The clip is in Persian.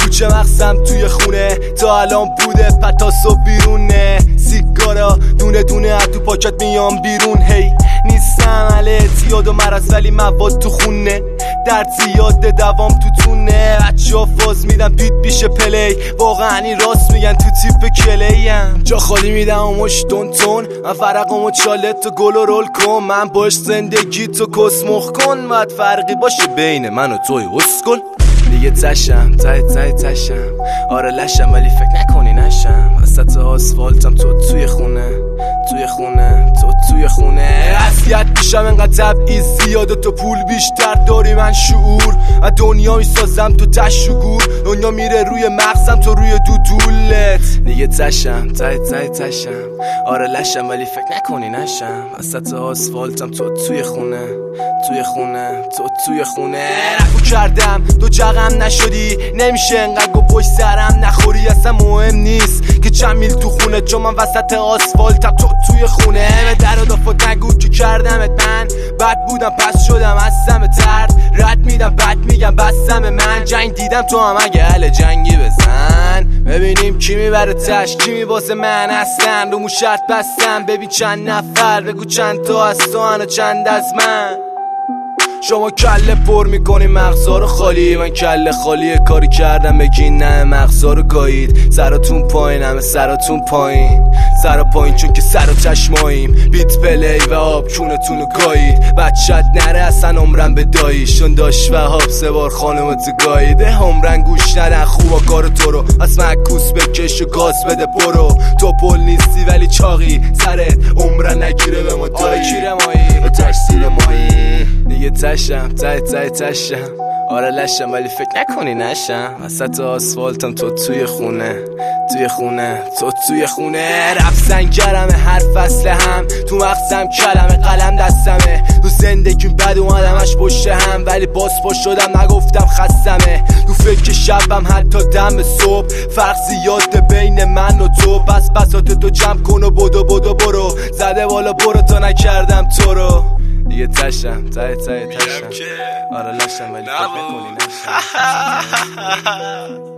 کوچه مقصم توی خونه تا الان بوده پتاس و بیرونه سیگارا دونه دونه از تو پاکت میام بیرون هی نیستم اعتیاد و مرض ولی مواد تو خونه درد زیاد دوام تو تونه بچه ها فاز میدن بیت بیشه پلی واقعا این راست میگن تو تیپ کلیم جا خالی میدم و مش تون من فرقم و چالت و گل و رول کن من باش زندگی تو کسمخ کن باید فرقی باشه بین من و توی اسکل دیگه تشم تشم آره لشم ولی فکر نکنی نشم وسط آسفالتم تو توی خونه تو توی خونه اذیت میشم انقدر تبعیض زیاده تو پول بیشتر داری من شعور از دنیا میسازم تو تش و گور دنیا میره روی مغزم تو روی دودولت دیگه تشم تشم آره لشم ولی فکر نکنی نشم وسط آسفالتم تو توی خونه توی خونه رفو کردم تو جغم نشدی نمیشه انقدر گو پشت سرم نخوری اصلا مهم نیست که چند میل تو خونه چون من وسط آسفالتم تو توی خونه به در و دافت نگو که کردمت من بد بودم پس شدم هستم ترد رد میدم بد میگم بستم من جنگ دیدم تو هم اگه اهل جنگی بزن ببینیم کی میبره تش کی میباسه من هستن رو مو شرط بستم ببین چند نفر بگو چند تا از تو و چند از من شما کله پر میکنی مغزا رو خالی من کله خالی کاری کردم بگین نه مغزا رو گایید سراتون پایین همه سراتون پایین سرا پایین چون که سر و چشماییم بیت پلی و آب چونتون رو گایید بچت نره اصلا عمرن به داییشون داشت و حاب سه بار خانمت گاییده عمرن گوش ندن خوبا کار تو رو از مکوس بکش و گاز بده برو تو پل نیستی ولی چاقی سرت عمرن نگیره به ما دایی کیره مایی به تشتیر مایی دیگه تشم تشم آره لشم ولی فکر نکنی نشم وسط آسفالتم تو توی خونه رفت سنگرمه هر فصل هم تو مغزم کلمه قلم دستمه تو زندگیم بد اومدمش پشت هم ولی باز پا شدم نگفتم خستمه تو فکر شبم حتی دم صبح فرق زیاده بین من و تو بس بساط تو جمع کن و بدو برو زده بالا برو تا نکردم تو رو دیگه تشم آره لشم ولی فکر نکنی نشم